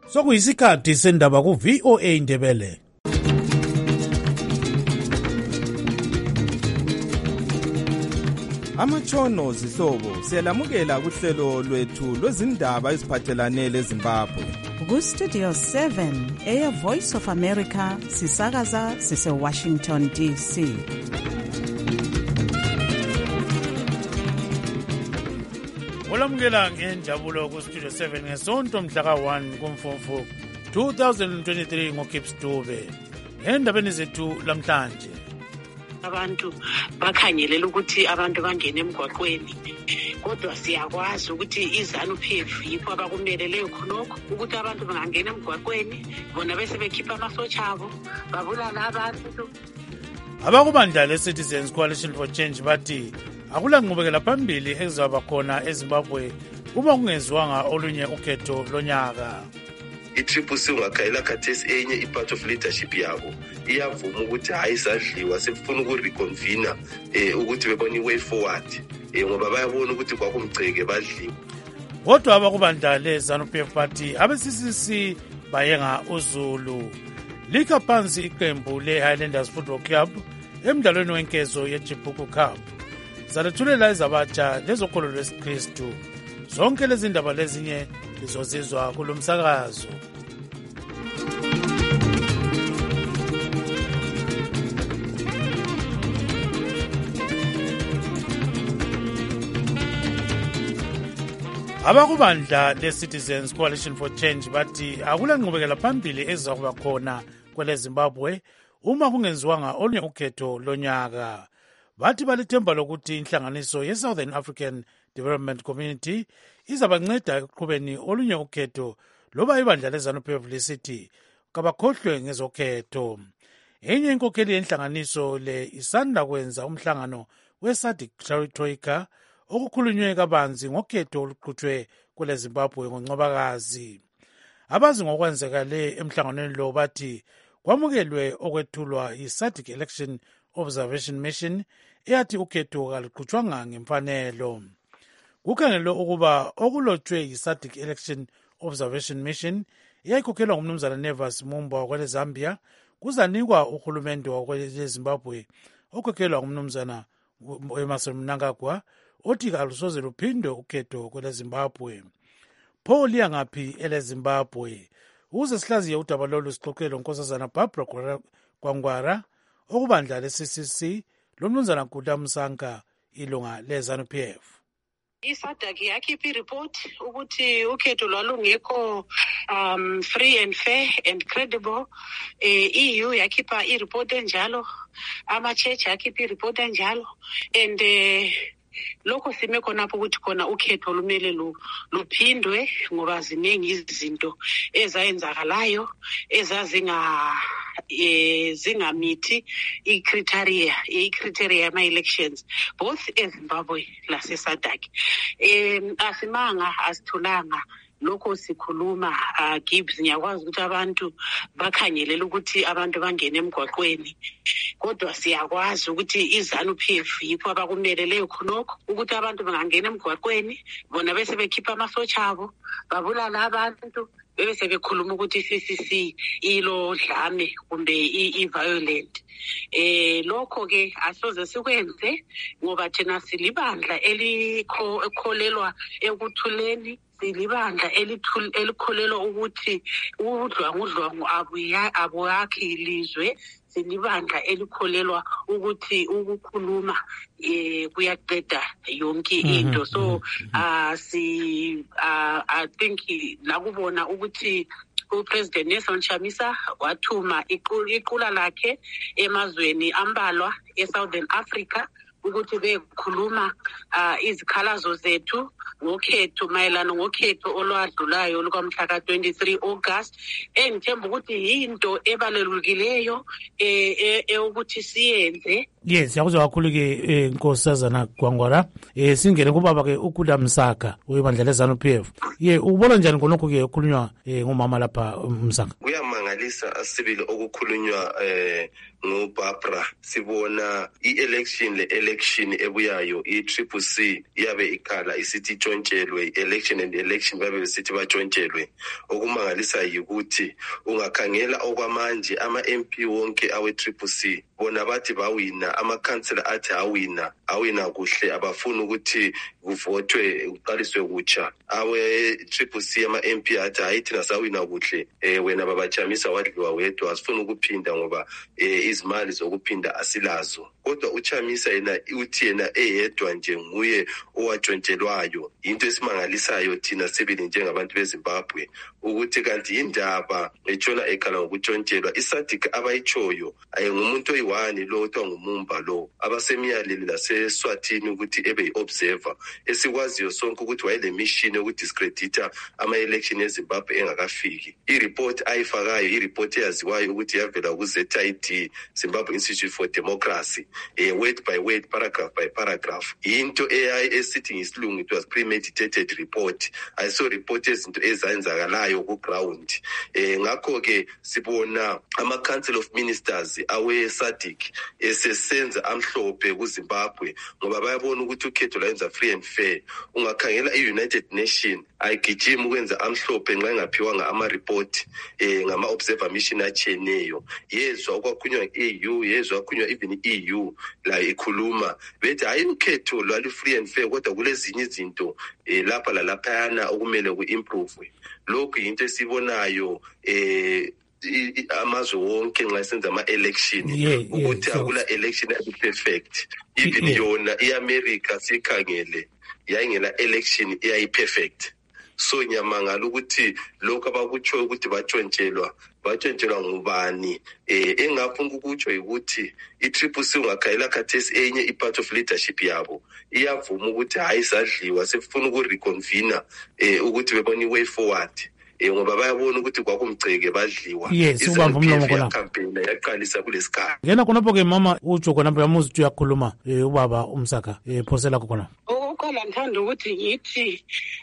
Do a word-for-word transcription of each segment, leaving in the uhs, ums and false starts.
Sokuyisikhathi sendaba ku V O A Indebele. Amatshono zihlobo siyalamukela kuhlelo lwethu lwezindaba eziphathelane leZimbabwe. Ku Studio seven eya Voice of America sisakaza sise Washington D C. Olamukela ngenjabulo ku Studio seven ngesonto mhla ka one kuMfumfu twenty twenty-three ngoKips Dube. Endabeni zethu lamhlanje. Abantu bakhangelela ukuthi abantu bangene emgwaqweni, kodwa siyakwazi ukuthi iZANU P F yikho abakumeleleyo khonokho ukuthi abantu bangangena emgwaqweni bona bese bekhipha amasotsha abo babulala abantu. Abakubandla le-Citizens Coalition for Change bathi akula nqubekela phambili ezaba khona eZimbabwe uma kungenziwanga olunye ukhetho lonyaka. I-Triple C ungakhayela khathesi enye i-part of leadership yabo iyavuma ukuthi hayi sadliwa sefuna ukureconvene eh ukuthi bebona i-way forward eh ngoba bayabona ukuthi kwakumgceke badliwa. Kodwa abakubandla le-ZANU P F party abe-C C C bayenga uZulu likha phansi iqembu le-Highlanders Football Club emdlalweni wenkezo ye-Chibuku Cup. Zalethulela izabatsha lezokholo lwesikristu. Zonke lezi ndaba lezinye lizozizwa kulomsakazo. Abakubandla le-Citizens Coalition for Change bathi akula nqubekela phambili ezizakuba khona kwele Zimbabwe uma kungenziwanga olunye ukhetho lonyaka. Bathi balithemba lokuthi inhlanganiso ye-Southern African Development Community izabanceda ekuqhubeni olunye ukhetho loba ibandla le-ZANU P F lisithi kabakhohlwe ngezokhetho. Enye inkokheli yenhlanganiso le isanda kwenza umhlangano we-SADC Troika okukhulunywe kabanzi ngokhetho oluqhutshwe kwele Zimbabwe ngoNcwabakazi. Abazi ngokwenzekale emhlanganweni lo bathi kwamukelwe okwethulwa yi-SADC Election Observation Mission eyathi ukhetho kaluqhutshwanga ngemfanelo. Kukhangelwe ukuba okulotshwe yi-SADC Election Observation Mission eyayikhokhelwa ngumnumzana Nevas Mumba wakwele Zambia kuzanikwa uhulumende wakwele Zimbabwe okhokhelwa ngumnumzana Emmerson Mnangagwa othi kalusoze luphindwe ukhetho kwele Zimbabwe. Pho liya ngaphi ele Zimbabwe? Uze sihlaziye udaba lolu sixoxele uNkosazana Barbara Gwangwara okubandla le-C C C lomnumzana Guda Msanka ilunga le-ZANU P F. I-SADC yakhipha i-report ukuthi ukhetho lwalungekho um free and fair and credible. Eh, E U yakhipha i-report enjalo, ama-church yakhipha i-report enjalo, and eh lokho sime khonapho ukuthi khona ukhetho lumele luphindwe ngoba ziningi izinto ezayenzakalayo ezazinga eh zingamithi i-criteria i-criteria yama-elections both eZimbabwe lase-SADC. Eh asimanga asithulanga lokho sikhuluma uh, Gibbs ngiyakwazi ukuthi abantu bakhangelela ukuthi abantu bangene emgwaqweni, kodwa siyakwazi ukuthi iZANU P F yikho abakumeleleyo khonokho ukuthi abantu bangangena emgwaqweni bona bese bekhipha amasotsha abo babulala abantu bese bekhuluma ukuthi i-C C C ilo dlame kumbe i-violent. Eh lokho ke asoze sikwenze ngoba thina silibandla elikholelwa ekuthuleni, silibandla elikholelwa ukuthi udlwangudlwangu abuyakhi ilizwe, silibandla elikholelwa ukuthi ukukhuluma eh kuyaqeda yonke into. So uh si uh, I think nakubona ukuthi uPresident Nelson Chamisa wathuma iqula lakhe emazweni ambalwa eSouthern Africa ukuthi bekhuluma uh, izikhalazo zethu ngokhetho mayelana ngokhetho olwadlulayo lukamhla ka twenty-three August. Engithemba ukuthi yinto ebalulukileyo eh ukuthi siyenze. Yes, yakuzwa kakhulu ke Nkosazana Gwangwara. Eh singene kubaba ke uKuda Msaka uyibandla leZANU P F. Ye ubona njani konokho ke ukukhulunywa ngomama lapha Msaka? Kuyamanga okumangalisa asibili okukhulunywa eh ngoBarbara sibona i-election le-election ebuyayo i-triple C iyabe ikhala isithi itshontshelwe election and election babe besithi batshontshelwe. Okumangalisa yikuthi ungakhangela okwamanje ama-M P wonke awe-triple C bona bathi bawina, amakhansela athi awina awina kuhle, abafuni ukuthi kuvothwe uqaliswe kutsha. Awe-triple C ama-M P athi hayi thina sawina kuhle, eh wena babajamisa wadliwa wedwa, asifuni ukuphinda ngoba eh izimali zokuphinda asilazo. Kodwa uChamisa yena uthi yena eyedwa nje nguye owatshontshelwayo. Into esimangalisayo thina sibili njengabantu beZimbabwe ukuthi kanti indaba etshona ekhala ngokuntshontshelwa iSADC abayichoyo ayingumuntu oyiwani lo othiwa nguMumba lo abasemiyaleli laseSwatini ukuthi ebe yi-observer esikwaziyo sonke ukuthi wayele mission yokudiscredita ama-election eZimbabwe engakafiki. I-report ayifakayo i-report eyaziwayo ukuthi yavela ku-Z I D Zimbabwe Institute for Democracy, eh, word by word, paragraph by paragraph. Into eyayi esithi ngesilungu it was premeditated report. I saw report ezinto ezayenzakalayo ku ground. Eh ngakho ke sibona ama Council of Ministers awe SADC esesenza amhlophe ku Zimbabwe ngoba bayabona ukuthi ukhetho layenza free and fair. Ungakhangela i-United Nation ayigijima ukwenza amhlophe nxa engaphiwanga ama report eh ngama observer mission acheneyo. Yezwa okwakhulunywa i-E U, yezwa okwakhulunywa even i-E U la ikhuluma bethi hayi ukhetho lwali free and fair kodwa kulezinye izinto eh lapha la laphana okumele ku-improve. Lokhu into esibonayo eh amazwe wonke nxa senza ama-election ukuthi akula election abi perfect. Even yona i-America sikhangele yayingela election eyayi-perfect. So nyamangala ukuthi lokho abakutsho ukuthi batshontshelwa batshontshelwa ngubani. Eh engafuna ukutsho ukuthi i-triple C ungakhayela khathesi enye i-part of leadership yabo iyavuma ukuthi hayi sadliwa sefuna ukureconvene eh ukuthi bebona i-way forward. Eh ngoba bayabona ukuthi kwakumgceke badliwa. Yes, ubamba umlomo khona. Campaign yaqalisa kulesikhathi. Ngena khonapho ke mama utsho khona yamuzi ukuthi uyakhuluma eh ubaba uMsaka eh phosela khona. Okokuqala ngithanda ukuthi ngithi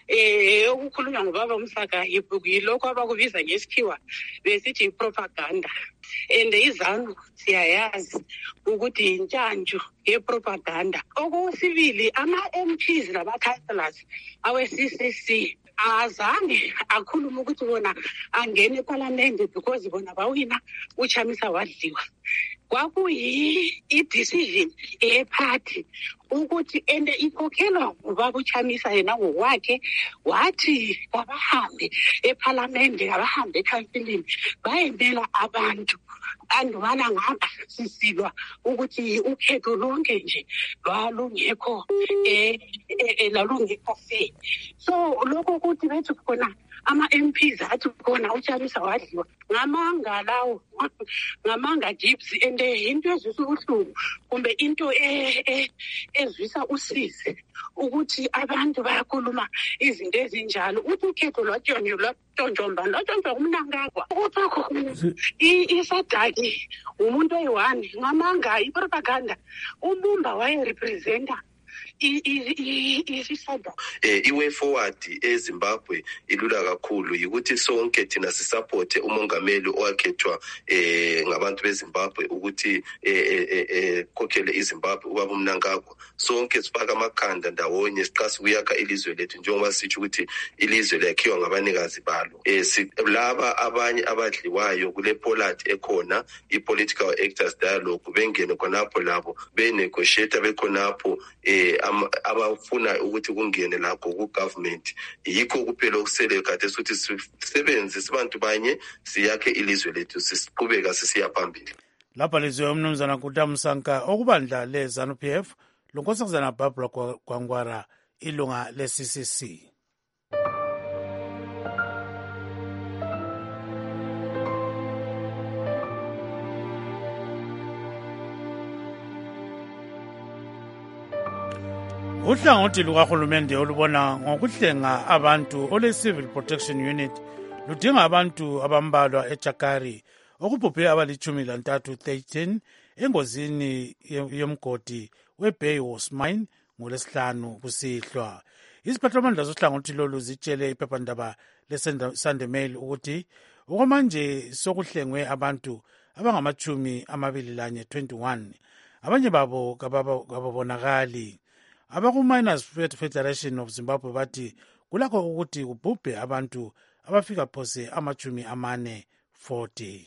eh ukukhulunywa ngobaba uMsaka yilokho abakubiza ngesikhiwa besithi propaganda. And izanu siyayazi ukuthi intshantshu yepropaganda. Okusibili ama-M Ps naba-councillors awe-C C C azange akhuluma ukuthi bona angene eParliament because bona bawina uChamisa wadliwa. Kwakuyi i-decision eparty ukuthi ende ikhokhelwa ngubaba uChamisa yena ngokwakhe wathi abahambe eParliament abahambe eCouncilini bayemela abantu andubana ngaba sisilwa ukuthi ukhetho lonke nje lwalungekho eh lalungekho fair. So lokho ukuthi bethu khona ama-M Ps athi khona uChamisa wadliwa ngamanga lawo ngamanga Gibbs and into ezwisa ubuhlungu kumbe into ezwisa usizi ukuthi abantu bayakhuluma izinto ezinjalo uthi ukhetho lwatshonyo lwatonjomba lwatonjwa kumnankagwa uthakho isadaki umuntu oyi-one ngamanga ipropaganda uMumba wayerepresenta isisada. Eh iway forward eZimbabwe ilula kakhulu yikuthi sonke thina sisupport umongameli owakhethwa eh ngabantu beZimbabwe ukuthi eh eh kokhele iZimbabwe ubaba uMnangagwa. Sonke sifaka amakhanda ndawonye siqasa ukuyakha ilizwe lethu njengoba sithi ukuthi ilizwe lakhiwa ngabanikazi balo. Eh laba abanye abadliwayo kule polity ekhona i-political actors dialogue bengene khonapho labo benegotiate bekhonapho eh abafuna ukuthi kungene lakho ku government. Yikho kuphela okusele khathesi ukuthi sisebenze sibantu banye siyakhe ilizwe lethu sisiqhubeka sisiya phambili. Lapha lizwe umnumzana kutamsanka okubandla le ZANU P F lonkosazana Barbara Gwangwara ilunga le-C C C. Uhlangothi lukahulumende olubona ngokuhlenga abantu ole-Civil Protection Unit ludinga abantu abambalwa eChakari okubhubhe abalitshumi lantathu thirteen engozini yomgodi weBay Horse Mine ngolesihlanu kusihlwa. Iziphathamandla zohlangothi lolu zitshele iphephandaba le-Sunday Mail ukuthi okwamanje sokuhlengwe abantu abangamachumi amabili lanye twenty-one abanye babo kababonakali. Abaku-Miners Federation of Zimbabwe bathi kulakho ukuthi kubhubhe abantu abafika phose amachumi amane forty.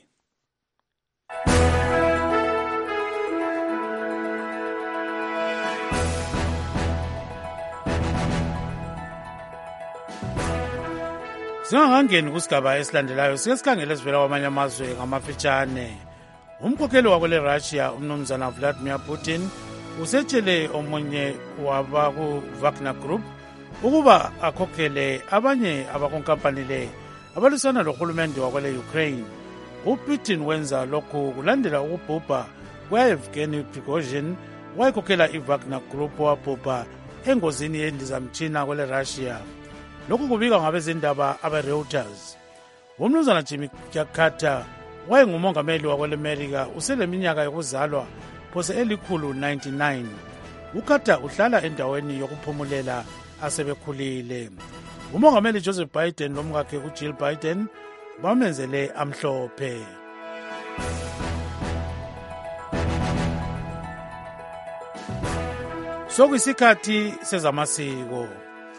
Singakangeni kusigaba esilandelayo sike sikhangele sivela kwamanye amazwe ngamafitshane. Umkhokheli wakwele Russia umnumzana Vladimir Putin usetshele omunye wabaku-Wagner Group ukuba akhokhele abanye abakunkampani le abalwisana lohulumende wakwele Ukraine. uPutin wenza lokhu kulandela ukubhubha kwa-Evgeny Prigozhin wayekhokhela i-Wagner Group wabhubha engozini yendizamtshina kwele Russia. Lokhu kubika ngabezindaba abe-Reuters. Umnumzana Jimmy Carter wayengumongameli wakwele America useleminyaka yokuzalwa phose elikhulu ninety-nine. uCarter uhlala endaweni yokuphumulela asebekhulile. Umongameli Joseph Biden lomkakhe uJill Biden bamenzele amhlophe. Sokuyisikhathi sezamasiko.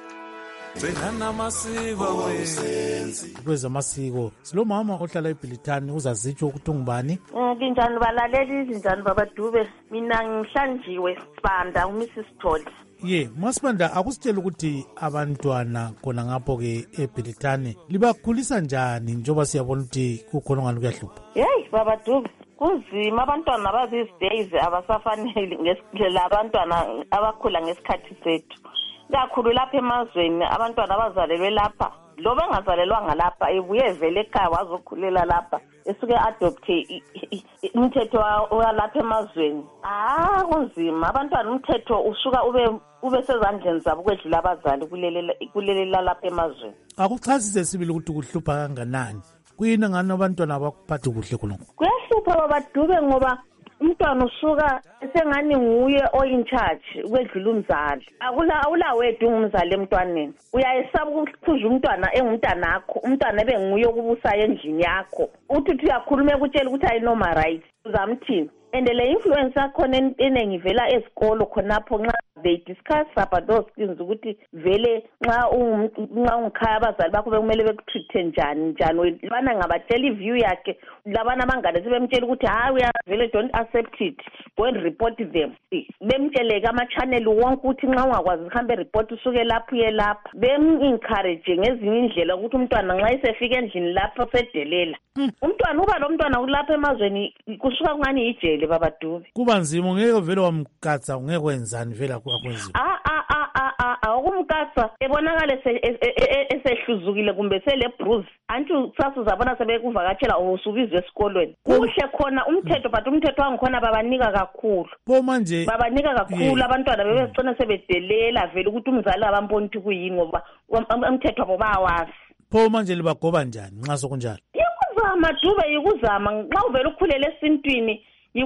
Kwezamasiko silomama ohlala eBhilitani uzazitsho ukuthi ungubani? Linjani balaleli, linjani babadube. Mina ngihlanjiwe Sibanda uMissus Dolly. Ye, Masibanda akusitshela ukuthi abantwana khona ngapho ke eBhilitani libakhulisa njani njengoba siyabona ukuthi kukhona ngani kuyahlupha? Hey babadube, kunzima abantwana bazi days abasafanele ngesikhathi abantwana abakhula ngesikhathi sethu. Kakhulu lapha emazweni abantwana abazalelwe lapha lo bengazalelwanga lapha ebuye vele ekhaya wazokhulela lapha esuke adopte umthetho walapha emazweni. Ah kunzima abantwana umthetho usuka ube ube sezandleni zabo kwedlula abazali kulelela kulelela lapha emazweni. Akuchasise sibili ukuthi kuhlupha kanganani kuyini ngani abantwana abakuphatha kuhle khona? Kuyahlupha babadube ngoba umntwana usuka esengani nguye oyin charge kwedlula umzali. Akula awula wethu umzali emntwaneni. Uyayesaba ukukhuza umntwana engumntana wakho, umntwana benguye okubusa endlini yakho. Uthi uyakhuluma ekutshela ukuthi ayi normal right. Uzamthini? And le influence akhona enengivela esikolo khonapho nxa they discuss about those things ukuthi vele nxa nxa ungikhaya abazali bakho bekumele bekutreat njani njani bana ngabatshela iview yakhe labana abangane sebemtshela ukuthi hayi uyavele don't accept it go and report them. Bemtsheleke ama channel wonke ukuthi nxa ungakwazi uhambe report usuke lapho uye lapha. Bem encourage ngezinye indlela ukuthi umntwana nxa isefika endlini lapho sedelela. Umntwana uba lo mntwana ulapha emazweni kusuka kungani ijele babadube. Kuba nzima ngeke vele wamkatsa ungeke wenzani vele akwenziwa. Ah ah ah ah ah ukumkatsa ebonakala esehluzukile kumbe sele bruise. Anti sasa uzabona sebekuvakatshela usubizwe esikolweni. Kuhle khona umthetho but umthetho wangikhona babanika kakhulu. Pho manje babanika kakhulu abantwana bebecina sebedelela vele ukuthi umzali abamboni ukuthi kuyini ngoba umthetho wabo bawazi. Pho manje libagoba njani nxa sokunjalo? Yikuzama dube yikuzama nxa uvela ukhulele esintwini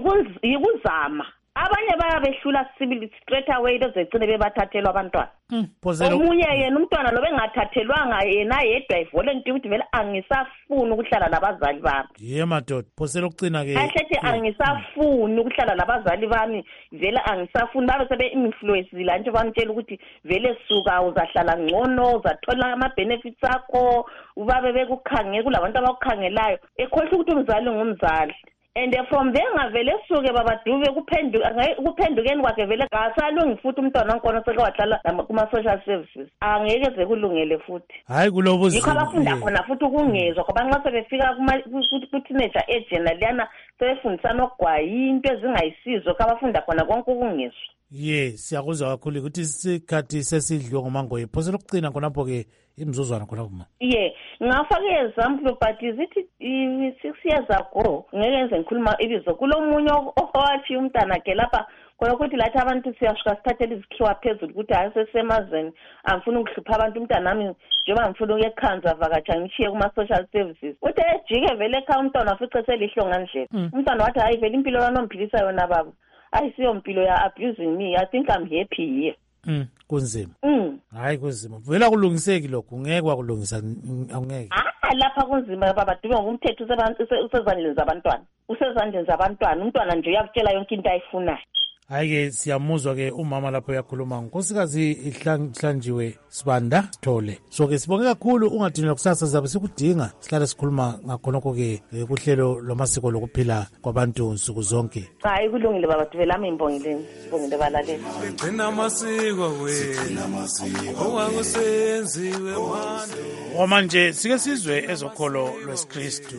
yikuzama. Abanye bayabehlula sibili straight away bezegcine bebathathelwa abantwana. Omunye yena umntwana lo bengathathelwanga yena yedwa ivolunteer ukuthi vele angisafuni ukuhlala labazali bami. Ye madoda, phosela ukucina ke. Ahle angisafuni ukuhlala labazali bami, vele angisafuni babe sebe influence la nje bamtshela ukuthi vele suka uzahlala ngcono, uzathola ama benefits akho, ubabe bekukhangela kulabantu abakukhangelayo. Ekhohle ukuthi umzali ngumzali. And from there ngavele suke babadube kuphenduka kuphendukeni kwakhe vele kasalungi futhi umntwana wankona seke wahlala kuma social services angeke ze kulungele futhi. Hayi kulobo yikho abafunda khona futhi ukungezwa ngoba nxa sebefika ku teenager age naliyana sebefundisana okugwaya into ezingayisizo kabafunda khona konke ukungezwa. Ye siyakuzwa kakhulu ukuthi isikhathi sesidliwe ngomangoye phosela ukucina khonapho ke imizuzwana khona kuma. Ye ngafaka example but is it six years ago ngeyenze ngikhuluma ibizo kulomunye owathi umntana ke lapha khona ukuthi lathi abantu siyashika sithathele izikhiwa phezulu ukuthi ayisesemazweni amfuna ukuhlupha abantu umntana nami njengoba ngifuna ukekhanza vakatsha ngishiye kuma social services uthi ejike vele ekhaya umntwana afice selihlonga ndlela umntana wathi hayi vele impilo yanomphilisa yona baba ayisiyo impilo ya abusing me I think I'm happy here. Mm kunzima. Mm Hayi kunzima vela kulungiseki lokho ngeke kwakulungisa angeke. lapha kunzima baba Dube ngumthetho usezandleni zabantwana usezandleni zabantwana umntwana nje uyakutshela yonke into ayifunayo. Hayi-ke siyamuzwa ke umama lapho uyakhuluma nkosikazi Ihlanjiwe Sibanda Sithole. So-ke sibonge kakhulu ungadinwa kusasa sizabe sikudinga sihlale sikhuluma ngakhonokho-ke kuhlelo lwamasiko lokuphila kwabantu nsuku zonke. Hayi kulungile baba Dube lami imbongileni sibongile balaleli. Gcina amasiko wena okwakusenziwe manje. Omanje sike sizwe ezokholo lwesikristu.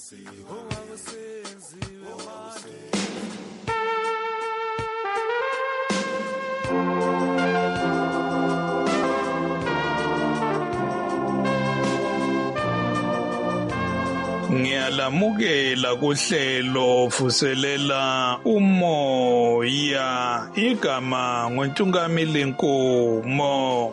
Ngiyalamukela kuhlelo vuselela umoya igama ngoNtungamili Nkomo.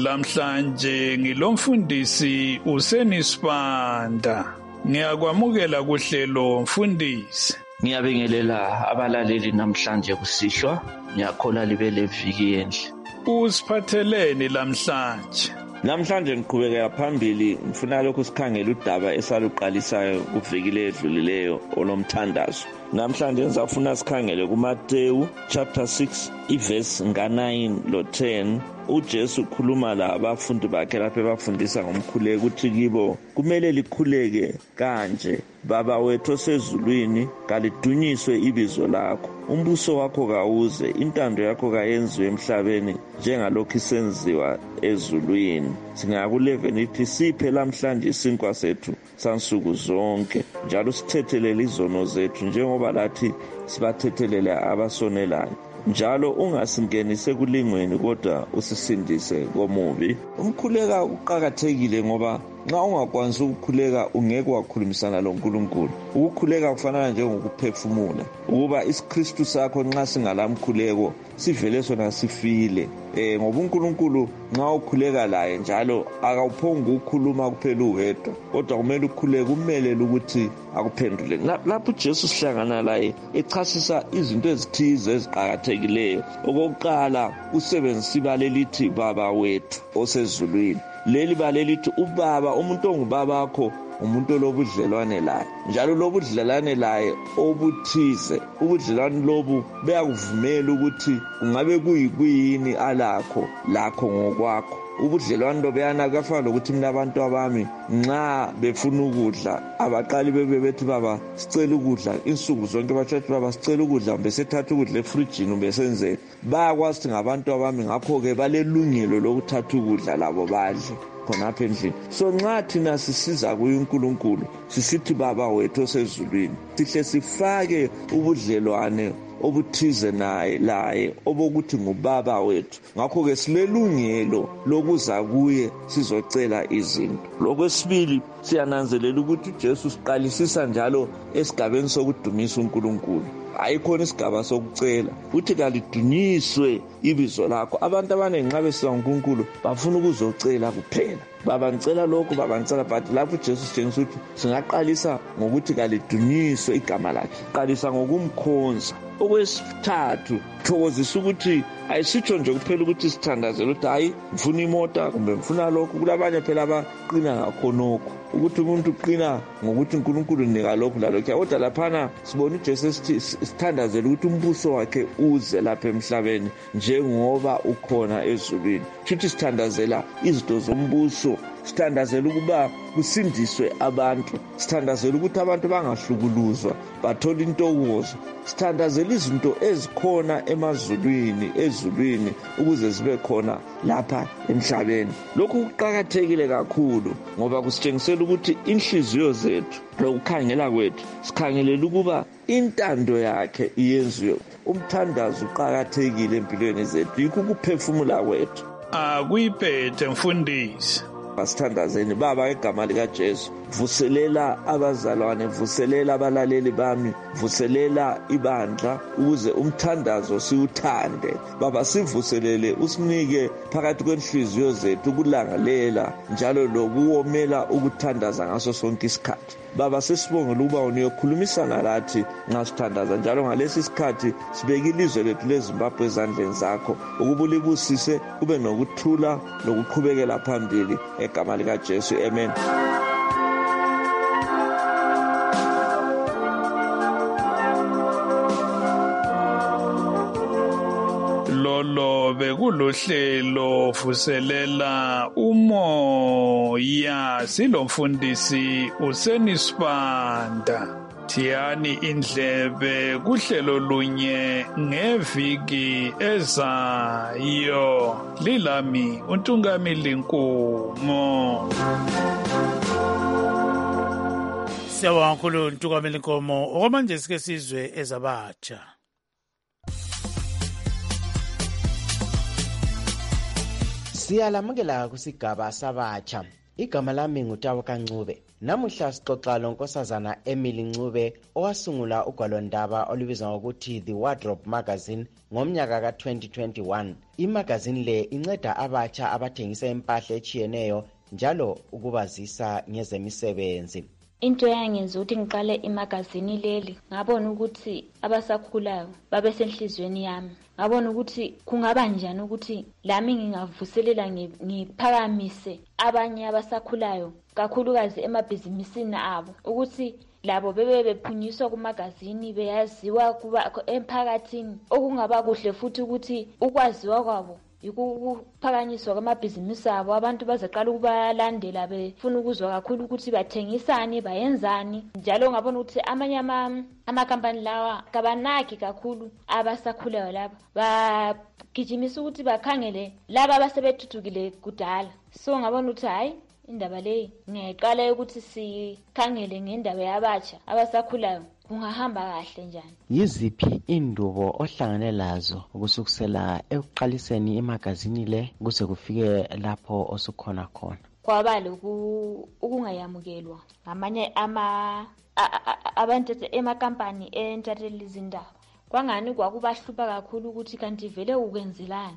Lamhlanje ngilomfundisi Useni Sibanda. Ngiyakwamukela kuhlelo mfundisi. Ngiyabingelela abalaleli namhlanje kusihlwa ngiyakhola libe leviki enhle. Usiphatheleni lamhlanje? Namhlanje ngiqhubekela phambili ngifuna lokhu sikhangela udaba esaluqalisayo kuvekile edlulileyo olomthandazo. Namhlanje ngizafuna sikhangele kuMateyu chapter six iverse nga nine lo ten. uJesu ukhuluma la abafundi bakhe lapho ebafundisa ngomkhuleko uthi kibo kumele likhuleke kanje: Baba wethu osezulwini, kalidunyiswe ibizo lakho. Umbuso wakho kawuze, intando yakho kayenziwe emhlabeni njengalokho isenziwa ezulwini. Singaku eleven ithi siphe lamhlanje isinkwa sethu sansuku zonke, njalo sithethelele izono zethu njengoba lathi sibathethelele abasonelayo. Njalo ungasingenise kulingweni kodwa usisindise komubi. Umkhuleka uqhakathekile ngoba nxa ungakwanisa ukukhuleka ungeke wakhulumisana loNkulunkulu. Ukukhuleka kufanana nje ngokuphefumula. Ukuba isiKristu sakho nxa singalamkhuleko sivele sona sifile. Eh ngoba uNkulunkulu nxa ukhuleka laye njalo akawuphongi ukukhuluma kuphela uwedwa, kodwa kumele ukhuleke umelele ukuthi akuphendule. Lapho uJesu sihlangana laye echasisa izinto ezithize eziqhakathekileyo. Okokuqala usebenzisa ibale lithi Baba wethu osezulwini. Leli bale lithi ubaba, umuntu ongubaba wakho umuntu lobudlelwane laye, njalo lobudlelwane laye obuthize. Ubudlelwane lobu buyakuvumela ukuthi ungabe kuyikuyini alakho lakho ngokwakho. Ubudlelwane lobu buyanakafana lokuthi mina abantu abami nxa befuna ukudla abaqali bebe bethi baba sicela ukudla insuku zonke, batshathi baba sicela ukudla mbe sethatha ukudla efrijini mbe senzele. Bayakwazi ukuthi ngabantu abami, ngakho-ke balelungelo lokuthatha ukudla labo badle khonapha endlini. So nxa thina sisiza kuye uNkulunkulu sisithi Baba wethu osezulwini, sihle sifake ubudlelwane obuthize naye laye obokuthi ngubaba wethu. Ngakho-ke silelungelo lokuza kuye sizocela izinto. Lokwesibili siyananzelela ukuthi uJesu siqalisisa njalo esigabeni sokudumisa uNkulunkulu. Ayikhona isigaba sokucela uthi kalidunyiswe ibizo lakho. Abantu abaningi nxa besiza uNkulunkulu bafuna ukuzocela kuphela. Baba ngicela lokhu, baba ngicela, but lapho uJesu sitshengisa ukuthi singaqalisa ngokuthi kalidunyiswe igama lakhe, qalisa ngokumkhonza. Okwesithathu thokozisa ukuthi ayisitsho nje kuphela ukuthi sithandazele ukuthi hayi ngifuna imota kumbe ngifuna lokhu. Kulabanye phela abaqina ngakhonokho ukuthi umuntu uqina ngokuthi uNkulunkulu unika lokhu lalokhu, kodwa laphana sibona uJesu esithi sithandazele ukuthi umbuso wakhe uze lapha emhlabeni njengoba ukhona ezulwini. Futhi sithandazela izinto zombuso, sithandazela ukuba kusindiswe abantu, sithandazela ukuthi abantu bangahlukuluzwa bathola intokozo, sithandazela izinto ezikhona emazulwini ezulwini ukuze zibe khona lapha emhlabeni. Lokhu kuqhakathekile kakhulu ngoba kusitshengisela ukuthi inhliziyo zethu lokukhangela kwethu sikhangelela ukuba intando yakhe iyenziwe. Umthandazo uqhakathekile empilweni zethu, yikho ukuphefumula kwethu. Akuyiphethe mfundisi. Basithandazeni Baba ngegama lika Jesu. Vuselela abazalwane, vuselela abalaleli bami, vuselela ibandla ukuze umthandazo siuthande. Baba sivuselele, usinike phakathi kwenhliziyo zethu ukulangalela njalo lokuwomela ukuthandaza ngaso sonke isikhathi. Baba sesibongela ukuba uniyokhulumisana lathi ngasithandaza, njalo ngalesi isikhathi sibeka ilizwe lethu leZimbabwe ezandleni zakho ukuba ulibusise kube nokuthula lokuqhubekela phambili egama lika Jesu, amen. izolo bekulohlelo vuselela umoya silomfundisi uSenisibanda. Thiyani indlebe kuhlelo lunye ngeviki ezayo. Lilami uNtungamili Nkomo. Siyabonga kakhulu Ntungamili Nkomo. Okwamanje sike sizwe ezabatsha. Siyalamukela kusigaba sabatsha. Igama lami nguTabo Kancube. Namuhla sixoxa lonkosazana Emily Ncube owasungula ugwalondaba olubizwa ngokuthi The Wardrobe Magazine ngomnyaka ka twenty twenty-one. Imagazine le inceda abatsha abathengisa impahla echiyeneyo njalo ukubazisa ngezemisebenzi. Into yangenza ukuthi ngiqale imagazini leli ngabona ukuthi abasakhulayo babe senhlizweni yami. Ngabona ukuthi kungaba njani ukuthi lami ngingavuselela ngiphakamise abanye abasakhulayo kakhulukazi emabhizinisini abo ukuthi labo bebe bephunyiswa kumagazini beyaziwa kuba emphakathini. Okungaba kuhle futhi ukuthi ukwaziwa kwabo ukuphakanyiswa kwamabhizinisi abo abantu bazaqala ukubalandela befuna ukuzwa kakhulu ukuthi bathengisani bayenzani. Njalo ngabona ukuthi amanye ama amakampani lawa kabanaki kakhulu abasakhulayo laba bagijimisa ukuthi bakhangele laba abasebethuthukile kudala. So ngabona ukuthi hayi indaba le ngiyayiqala ukuthi sikhangele ngendaba yabatsha abasakhulayo kungahamba kahle njani. Yiziphi indubo ohlangane lazo ukusukusela ekuqaliseni imagazini le kuze kufike lapho osukhona khona? Kwaba lokhu ukungayamukelwa ngamanye ama abantu emakampani entathelisa izindaba. Kwangani kwakubahlupha kakhulu ukuthi kanti vele ukwenzelani.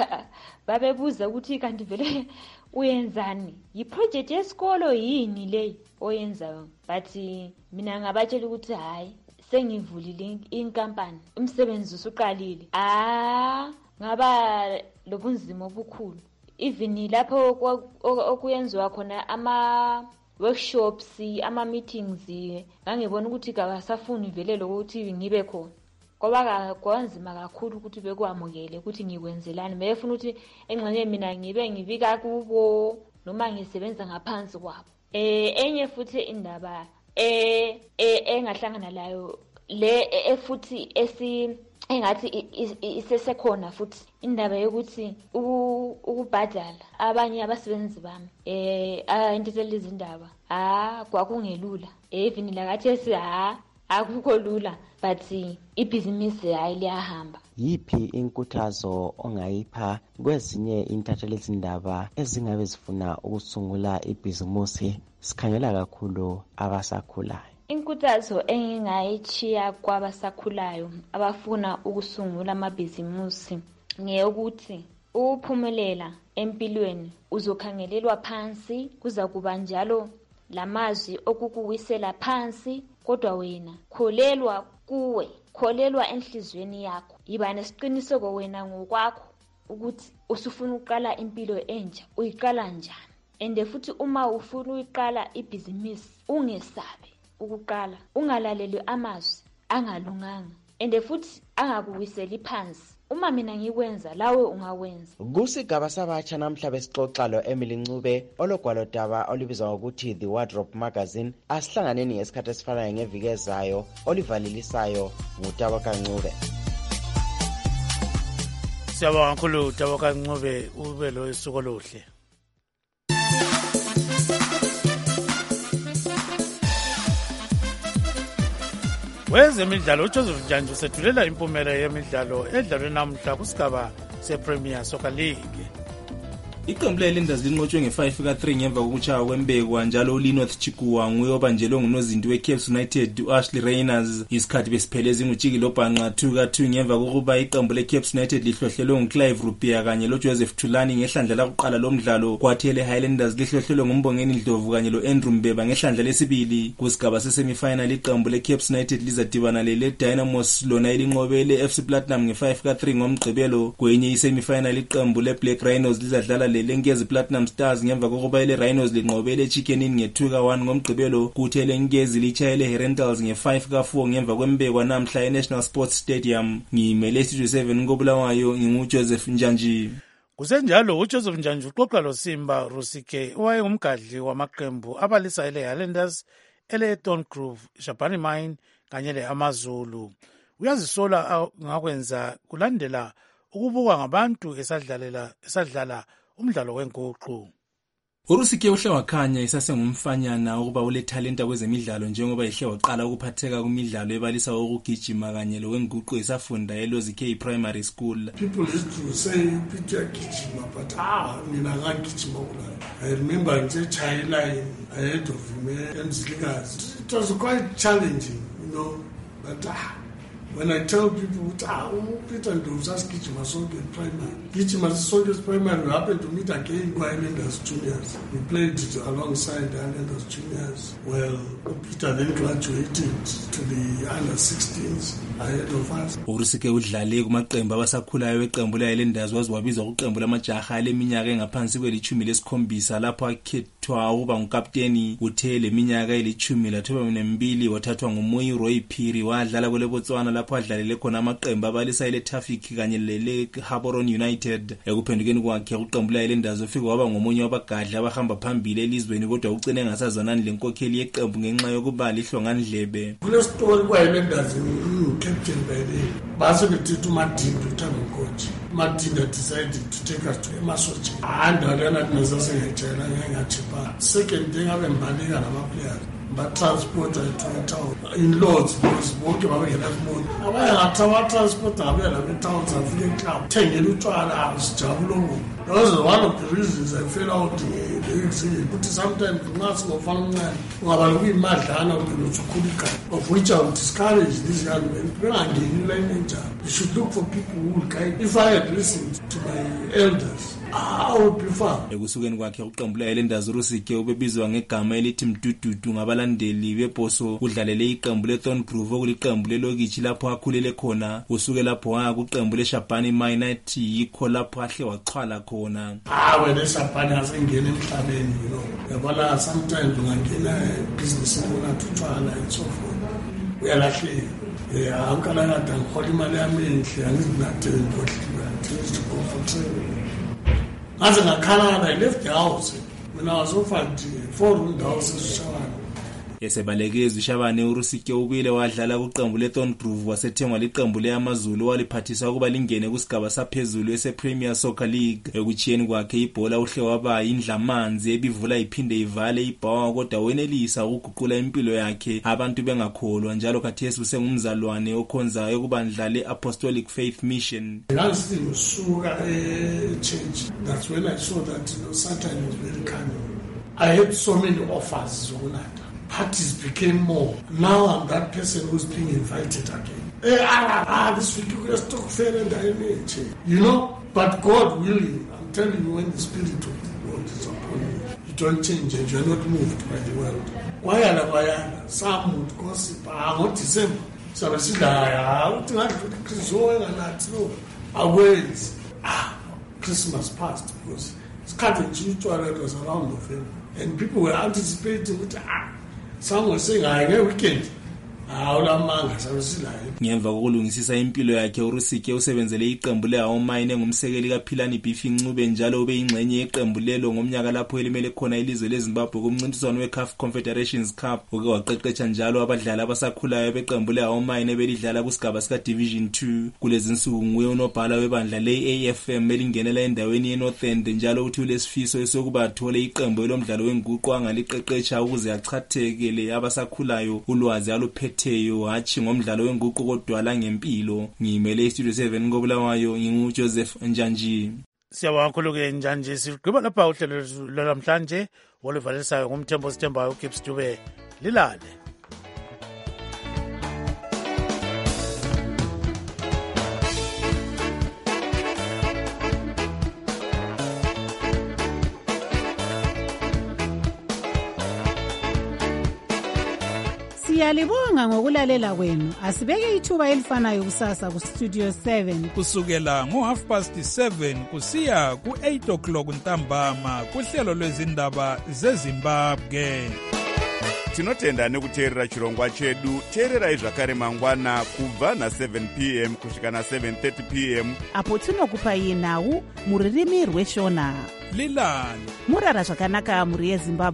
Babebuza ukuthi kanti vele uyenzani, yiproject yesikolo yini le oyenzayo. But mina ngabatshela ukuthi hayi sengivulile inkampani, umsebenzi usuqalile. Ah ngaba lobunzima obukhulu. Even lapho okuyenziwa khona ama workshops, ama meetings, ngangibona ukuthi kabasafuni vele lokuthi ngibe khona. Ngoba kwanzima kakhulu ukuthi bekwamukele ukuthi ngikwenzelani. Befuna ukuthi engxenye mina ngibe ngibika kubo noma ngisebenza ngaphansi kwabo. Eh enye futhi indaba eh engahlangana layo le efuthi esi engathi isesekhona futhi indaba yokuthi ukubhadala abanye abasebenzi bami eh intethela izindaba ah kwakungelula. Even lakathi si ha akukho lula but ibhizinisi hayi liyahamba. Yiphi inkuthazo ongayipha kwezinye intatheli izindaba ezingabe zifuna ukusungula ibhizinisi sikhangela kakhulu abasakhulayo? Inkuthazo engingayichiya kwabasakhulayo abafuna ukusungula amabhizinisi ngeyokuthi uphumelela empilweni uzokhangelelwa phansi, kuza kuba njalo lamazwi okukuwisela phansi, kodwa wena kholelwa kuwe, kholelwa enhlizweni yakho. Yiba nesiqiniseko wena ngokwakho ukuthi usufuna uqala impilo entsha, uyiqala njani. Ende futhi uma ufuna uyiqala ibhizinisi ungesabi ukuqala, ungalaleli amazwi angalunganga ende futhi angakuwiseli phansi. Uma mina ngikwenza lawe ungawenza. Kusigaba sabatsha namhla besixoxa lo Emily Ncube ologwalodaba olubizwa ngokuthi The Wardrobe Magazine. Asihlanganeni ngesikhathi esifanayo ngeviki ezayo olivalilisayo nguTabo Kancube. Siyabonga kakhulu Tabo Kancube, ube lo isuku oluhle. Wezemidlalo uJoseph Njanje usethulela impumela yemidlalo edlalwe namhla kusigaba sePremier Soccer League. Iqembu leLenders linqotshwe nge-five ka three ngemva kokuchaya kwembekwa, njalo uLinworth Chikuwa nguye obanjelwe ngunozinti weCaps United uAshley Reyners. Isikhathi besiphelezi nguJiki Lobhanqa two ka two ngemva kokuba iqembu leCaps United lihlohlelwe nguClive Rupia kanye loJoseph Thulani ngehlandla lakuqala lomdlalo, kwathi leHighlanders lihlohlelwe nguMbongeni Ndlovu kanye loAndrew Mbeba ngehlandla lesibili. Kusigaba sesemifinal iqembu leCaps United lizadibana leDynamos lona elinqobe leF C Platinum nge-five ka three ngomgqibelo. Kwenye isemifinal iqembu leBlack Rhinos lizadlala udlalele Nkezi Platinum Stars ngemva kokuba ile Rhinos linqobele Chicken Inn nge-two ka one ngomgqibelo, kuthi ele Nkezi lichayele Herentals nge-five ka four ngemva kwembekwa namhla e-National Sports Stadium. Ngimele Studio seven ngobulawayo nginguJoseph Njanji. Kusenjalo uJoseph Njanji uxoxa lo Simba Rusike owayengumgadli wamaqembu abalisa ele Highlanders, ele Thorn Grove, Shabani Mine kanye le Amazulu. Uyazisola ngakwenza kulandela ukubukwa ngabantu esadlalela esadlala umdlalo wenguqu. uRusike uhle wakhanya isasengumfanyana ukuba ule talenta kwezemidlalo njengoba ehle waqala ukuphatheka kumidlalo ebalisa ukugijima kanye lowenguqu esafunda eLozike Primary School. People used to say Peter gijima, but ah mina ngagijima kulala. I remember nje China ahead of him emzilikazi. It was quite challenging, you know, but ah when I tell people, ah, Peter and Dovzas Gijima Sonke Primary. Gijima Sonke Primary, we happened to meet again in Islanders Juniors. We played alongside the Islanders Juniors. Well, Peter then graduated to the under sixteens ahead of us. uRusike udlale kumaqembu abasakhulayo weqembu le-Highlanders waze wabizwa kuqembu lamajaha leminyaka engaphansi kwelithumi lesikhombisa lapho akhethwa ukuba ngukapteni. Uthe leminyaka elithumi lathoba nembili wathathwa nguMoyi Roy Phiri wadlala kule Botswana lapho adlalele khona amaqembu abalisa ile Traffic kanye lele Gaborone United. Ekuphendukeni kwakhe kuqembu le-Highlanders ufike waba ngomunye wabagadli abahamba phambili elizweni, kodwa ugcine engasazwanani lenkokheli yeqembu ngenxa yokuba lihlongandlebe. Kule story kwa-Highlanders captain by the base betithu Madinda uThabo coach. Madinda decided to take us to Emasochi. Andalana tinasasengejela ngengachipa. Second thing abe mbalika nama-players. Batransporta to town in Lords because bonke babengena kumoni. Abanye ngathi abatransporta abela be-town afike club. Thengela utshwala sijabulongo. That was one of the reasons I fell out in the exam. But sometimes nxa singofana umncane ungaba kuyimadlana ukhulika, of which I would discourage these young men. Bengangeni line enjalo. You should look for people who will guide. If I had listened to my elders, I would be far. Ekusukeni kwakhe uqembu le-Highlanders uRusike ubebizwa ngegama elithi Mdududu ngabalandeli beposo. Udlalele iqembu le-Thorn Grove okuliqembu leLokishi lapho akhulele khona. Usuke lapho waya kuqembu le-Shabani Mine athi yikho lapho ahle waxhwala khona. Ah, when eShabani asengena emhlabeni, you know, yabona sometimes ungangena business ubona utshwala and so forth. Uyalahleka. Yeah, angikalakade ngihola imali yami enhle angizinatheli ngodliwa. I used to go for training. As in Canada, I left the house when I was offered four room houses in Shabani. Yesebalekezi uShabane uRusike ubile wadlala kuqembu leThorn Grove wasethengwa liqembu leAmazulu waliphathisa ukuba lingene kusigaba saphezulu ese-Premier Soccer League. Ekuchiyeni kwakhe ibhola uhle waba indlamanzi ebivula iphinde ivale ibhawa, kodwa wenelisa ukuguqula impilo yakhe abantu bengakholwa, njalo khathesi usengumzalwane okhonzayo ukubandla le-Apostolic Faith Mission. That's when I saw that, you know, Satan was very cunning. I had so many offers. Parties became more. Now I'm that person who's being invited again. Hey, ah, ah, this week we're going to talk fair and I you know, but God willing, I'm telling you, when the Spirit of God is upon you, you don't change and you're not moved by the world. Why are some would gossip? Ah, what December? So I said, ah, what do I do? Christmas, no. Awareness. Ah, Christmas passed because it's cutting to was around the film. And people were anticipating with, ah, some were saying, I get weekend. Ngemva kokulungisisa impilo yakhe uRusike usebenzele iqembu leHawomine ngumsekeli kaPhilani Bifi Ncube, njalo ube ingxenye yeqembu lelo ngomnyaka lapho elimele khona ilizwe leZimbabwe kumncintiswano weCAF Confederations Cup. Uke waqeqetsha njalo abadlali abasakhulayo beqembu leHawomine belidlala kusigaba sika Division two. Kulezi nsuku nguye unobhala webandla le-A F M elingenela endaweni yeNorth End, njalo uthi ulesifiso esokuba athole iqembu lomdlalo wenguqu angaliqeqetsha ukuze achathekele abasakhulayo ulwazi aluphethe Theo hachi ngomdlalo wenguqu kodwa la ngempilo. Ngimele iStudio seven ngobulawayo nginguJoseph Njanji. Siyabonga kakhulu ke Njanji. Sigqiba lapha uhlelo lwamhlanje oluvalisayo ngumthembo sithembayo uGibbs Dube lilale. Siyalibonga ngokulalela kwenu. Asibeke ithuba elifanayo kusasa ku Studio seven kusukela ngo half past seven kusiya ku eight o'clock ntambama kuhlelo lwezindaba zeZimbabwe. Tinotenda nekuteerera chirongwa chedu. Teererai zvakare mangwana kubva na seven p m kusvika na seven thirty p m apo tinokupai nhau muririmi rweshona. Lilani murara zvakanaka muri yeZimbabwe.